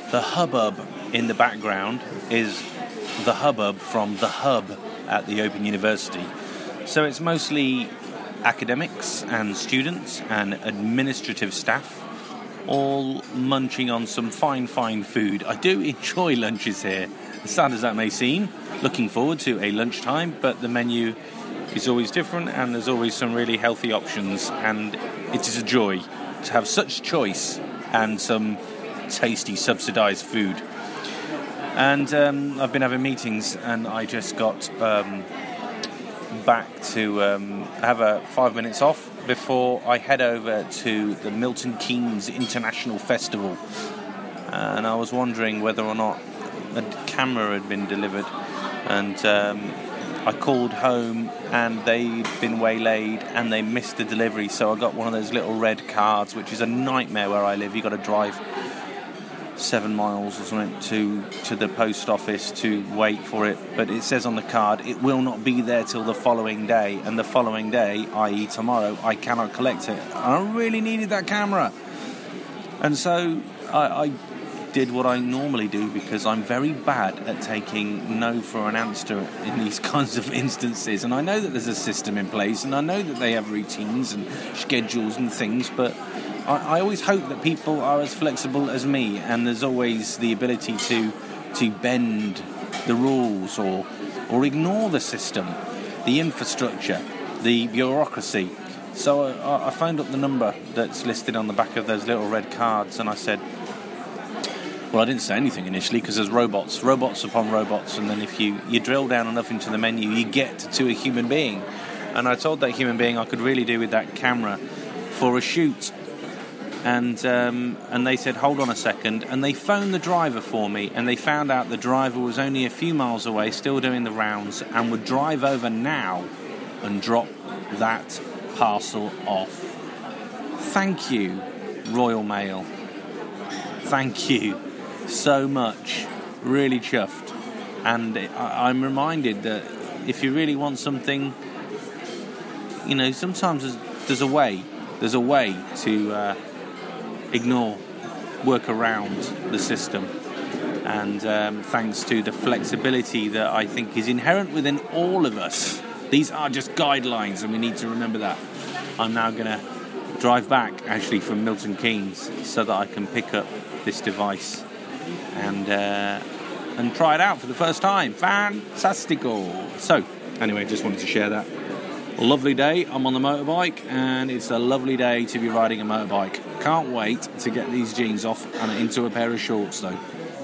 The hubbub in the background is the hubbub from the hub at the Open University. So it's mostly academics and students and administrative staff all munching on some fine food. I do enjoy lunches here, as sad as that may seem. Looking forward to a lunchtime, but the menu is always different and there's always some really healthy options, and it is a joy to have such choice and some tasty subsidised food. And I've been having meetings, and I just got back to have 5 minutes off before I head over to the Milton Keynes International Festival. And I was wondering whether or not a camera had been delivered, and I called home and they'd been waylaid and they missed the delivery, so I got one of those little red cards, which is a nightmare where I live. You've got to drive 7 miles or something to the post office to wait for it, but it says on the card it will not be there till the following day, and the following day, i.e. tomorrow, I cannot collect it. I really needed that camera, and so I did what I normally do, because I'm very bad at taking no for an answer in these kinds of instances, and I know that there's a system in place and I know that they have routines and schedules and things, but I always hope that people are as flexible as me, and there's always the ability to bend the rules or ignore the system, the infrastructure, the bureaucracy. So I phoned up the number that's listed on the back of those little red cards, and I said, well, I didn't say anything initially because there's robots upon robots, and then if you drill down enough into the menu, you get to a human being. And I told that human being I could really do with that camera for a shoot. And they said, hold on a second, and they phoned the driver for me, and they found out the driver was only a few miles away, still doing the rounds, and would drive over now and drop that parcel off. Thank you, Royal Mail. Thank you so much. Really chuffed. And I'm reminded that if you really want something, you know, sometimes there's a way to work around the system, and thanks to the flexibility that I think is inherent within all of us. These are just guidelines, and we need to remember that. I'm now going to drive back actually from Milton Keynes so that I can pick up this device and try it out for the first time. Fantastico. So anyway, just wanted to share that. A lovely day. I'm on the motorbike, and it's a lovely day to be riding a motorbike. Can't wait to get these jeans off and into a pair of shorts though.